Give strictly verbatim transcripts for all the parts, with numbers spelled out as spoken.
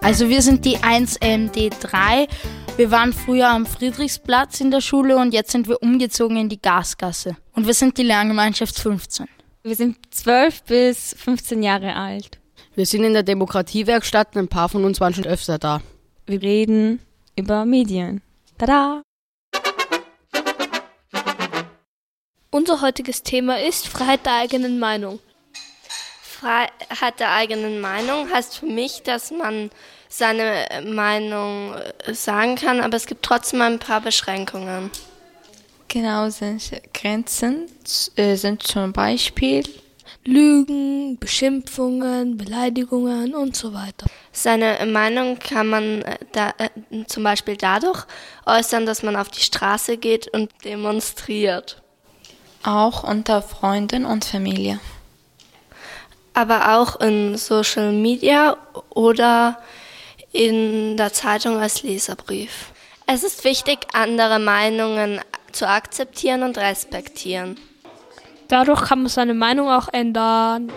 Also wir sind die eins M D drei. Wir waren früher am Friedrichsplatz in der Schule und jetzt sind wir umgezogen in die Gasgasse. Und wir sind die Lerngemeinschaft fünfzehn. Wir sind zwölf bis fünfzehn Jahre alt. Wir sind in der Demokratiewerkstatt und ein paar von uns waren schon öfter da. Wir reden über Medien. Tada! Unser heutiges Thema ist Freiheit der eigenen Meinung. Freiheit der eigenen Meinung heißt für mich, dass man seine Meinung sagen kann, aber es gibt trotzdem ein paar Beschränkungen. Genau, sind Grenzen äh, sind zum Beispiel Lügen, Beschimpfungen, Beleidigungen und so weiter. Seine Meinung kann man da, äh, zum Beispiel dadurch äußern, dass man auf die Straße geht und demonstriert. Auch unter Freunden und Familie. Aber auch in Social Media oder in der Zeitung als Leserbrief. Es ist wichtig, andere Meinungen zu akzeptieren und respektieren. Dadurch kann man seine Meinung auch ändern.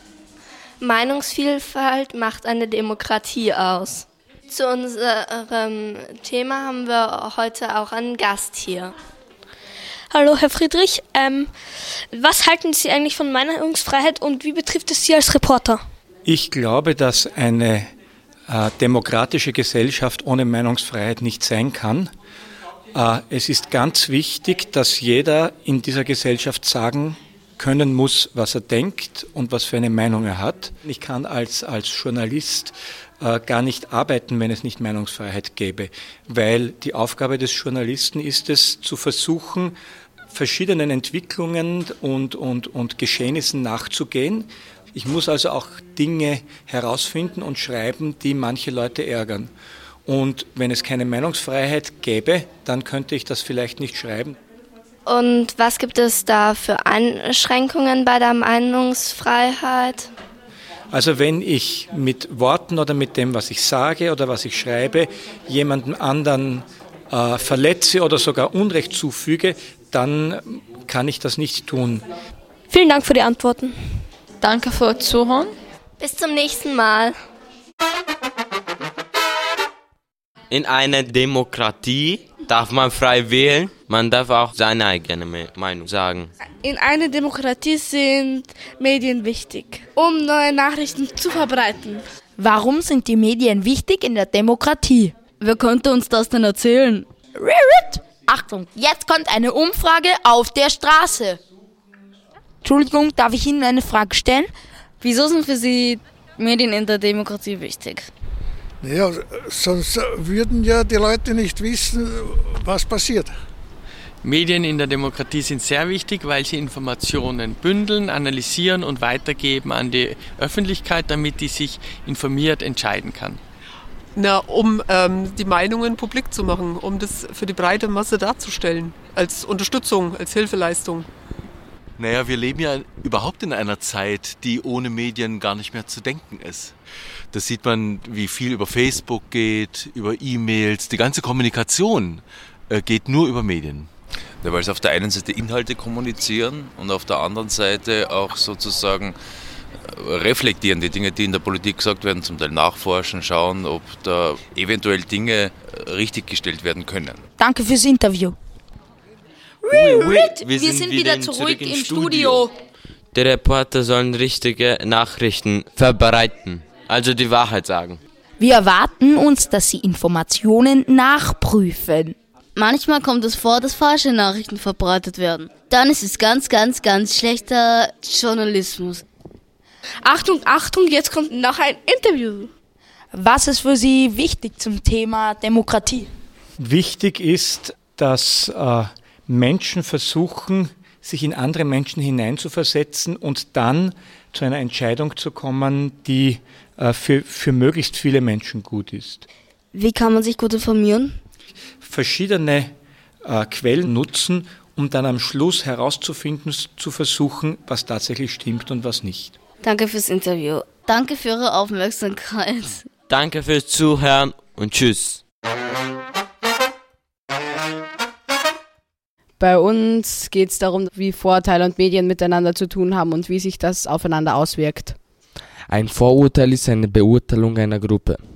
Meinungsvielfalt macht eine Demokratie aus. Zu unserem Thema haben wir heute auch einen Gast hier. Hallo Herr Friedrich, ähm, was halten Sie eigentlich von Meinungsfreiheit und wie betrifft es Sie als Reporter? Ich glaube, dass eine äh, demokratische Gesellschaft ohne Meinungsfreiheit nicht sein kann. Äh, es ist ganz wichtig, dass jeder in dieser Gesellschaft sagen können muss, was er denkt und was für eine Meinung er hat. Ich kann als, als Journalist äh, gar nicht arbeiten, wenn es nicht Meinungsfreiheit gäbe, weil die Aufgabe des Journalisten ist es, zu versuchen, verschiedenen Entwicklungen und, und, und Geschehnissen nachzugehen. Ich muss also auch Dinge herausfinden und schreiben, die manche Leute ärgern. Und wenn es keine Meinungsfreiheit gäbe, dann könnte ich das vielleicht nicht schreiben. Und was gibt es da für Einschränkungen bei der Meinungsfreiheit? Also wenn ich mit Worten oder mit dem, was ich sage oder was ich schreibe, jemandem anderen äh, verletze oder sogar Unrecht zufüge, dann kann ich das nicht tun. Vielen Dank für die Antworten. Danke für Zuhören. Bis zum nächsten Mal. In einer Demokratie darf man frei wählen, man darf auch seine eigene Meinung sagen. In einer Demokratie sind Medien wichtig, um neue Nachrichten zu verbreiten. Warum sind die Medien wichtig in der Demokratie? Wer könnte uns das denn erzählen? Achtung, jetzt kommt eine Umfrage auf der Straße. Entschuldigung, darf ich Ihnen eine Frage stellen? Wieso sind für Sie Medien in der Demokratie wichtig? Naja, sonst würden ja die Leute nicht wissen, was passiert. Medien in der Demokratie sind sehr wichtig, weil sie Informationen bündeln, analysieren und weitergeben an die Öffentlichkeit, damit die sich informiert entscheiden kann. Na, um ähm, die Meinungen publik zu machen, um das für die breite Masse darzustellen, als Unterstützung, als Hilfeleistung. Naja, wir leben ja überhaupt in einer Zeit, die ohne Medien gar nicht mehr zu denken ist. Das sieht man, wie viel über Facebook geht, über E-Mails, die ganze Kommunikation äh, geht nur über Medien. Ja, weil sie auf der einen Seite Inhalte kommunizieren und auf der anderen Seite auch sozusagen reflektieren, die Dinge, die in der Politik gesagt werden, zum Teil nachforschen, schauen, ob da eventuell Dinge richtiggestellt werden können. Danke fürs Interview. Oui, oui. Wir, Wir sind, sind wieder zurück, zurück im Studio. Die Reporter sollen richtige Nachrichten verbreiten, also die Wahrheit sagen. Wir erwarten uns, dass sie Informationen nachprüfen. Manchmal kommt es vor, dass falsche Nachrichten verbreitet werden. Dann ist es ganz, ganz, ganz schlechter Journalismus. Achtung, Achtung, jetzt kommt noch ein Interview. Was ist für Sie wichtig zum Thema Demokratie? Wichtig ist, dass äh, Menschen versuchen, sich in andere Menschen hineinzuversetzen und dann zu einer Entscheidung zu kommen, die äh, für, für möglichst viele Menschen gut ist. Wie kann man sich gut informieren? Verschiedene äh, Quellen nutzen, um dann am Schluss herauszufinden, zu versuchen, was tatsächlich stimmt und was nicht. Danke fürs Interview. Danke für Ihre Aufmerksamkeit. Danke fürs Zuhören und tschüss. Bei uns geht es darum, wie Vorurteile und Medien miteinander zu tun haben und wie sich das aufeinander auswirkt. Ein Vorurteil ist eine Beurteilung einer Gruppe.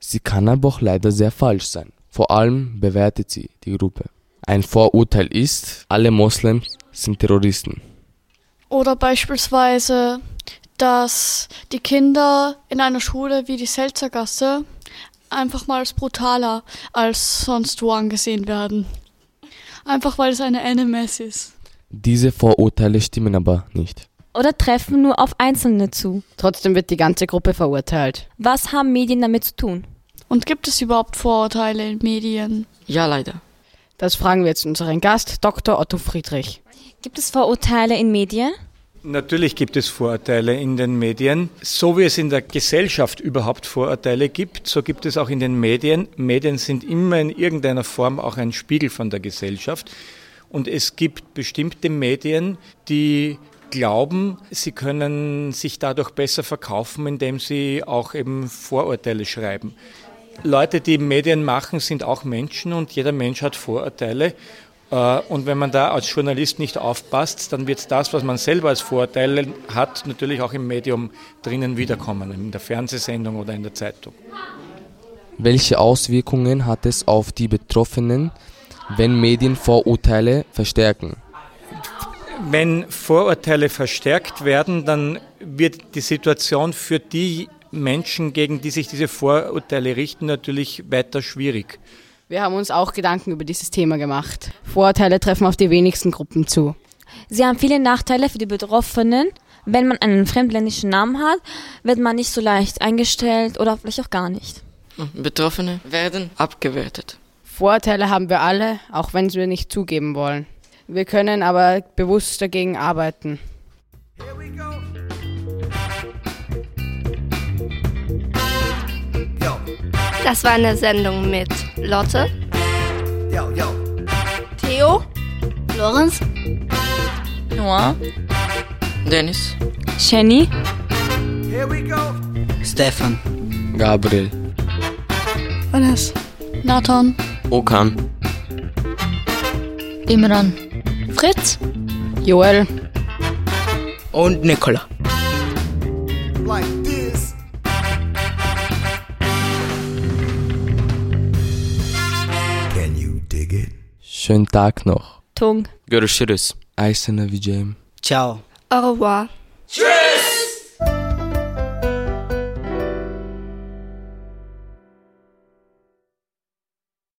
Sie kann aber auch leider sehr falsch sein. Vor allem bewertet sie die Gruppe. Ein Vorurteil ist, alle Moslems sind Terroristen. Oder beispielsweise, dass die Kinder in einer Schule wie die Selzergasse einfach mal als brutaler als sonst wo angesehen werden. Einfach weil es eine N M S ist. Diese Vorurteile stimmen aber nicht. Oder treffen nur auf Einzelne zu. Trotzdem wird die ganze Gruppe verurteilt. Was haben Medien damit zu tun? Und gibt es überhaupt Vorurteile in Medien? Ja, leider. Das fragen wir jetzt unseren Gast, Doktor Otto Friedrich. Gibt es Vorurteile in Medien? Natürlich gibt es Vorurteile in den Medien. So wie es in der Gesellschaft überhaupt Vorurteile gibt, so gibt es auch in den Medien. Medien sind immer in irgendeiner Form auch ein Spiegel von der Gesellschaft. Und es gibt bestimmte Medien, die glauben, sie können sich dadurch besser verkaufen, indem sie auch eben Vorurteile schreiben. Leute, die Medien machen, sind auch Menschen und jeder Mensch hat Vorurteile. Und wenn man da als Journalist nicht aufpasst, dann wird das, was man selber als Vorurteile hat, natürlich auch im Medium drinnen wiederkommen, in der Fernsehsendung oder in der Zeitung. Welche Auswirkungen hat es auf die Betroffenen, wenn Medien Vorurteile verstärken? Wenn Vorurteile verstärkt werden, dann wird die Situation für die Menschen, gegen die sich diese Vorurteile richten, natürlich weiter schwierig. Wir haben uns auch Gedanken über dieses Thema gemacht. Vorurteile treffen auf die wenigsten Gruppen zu. Sie haben viele Nachteile für die Betroffenen. Wenn man einen fremdländischen Namen hat, wird man nicht so leicht eingestellt oder vielleicht auch gar nicht. Betroffene werden abgewertet. Vorurteile haben wir alle, auch wenn wir nicht zugeben wollen. Wir können aber bewusst dagegen arbeiten. Das war eine Sendung mit Lotte, yo, yo. Theo, Lorenz, Noah, Dennis, Jenny, Here we go. Stefan, Gabriel, Vanessa, Nathan, Okan, Imran, Fritz, Joel und Nicola. Like this. Can you dig it? Schönen Tag noch. Tung, Görüşürüz. Aysena Vijayam. Ciao. Au revoir.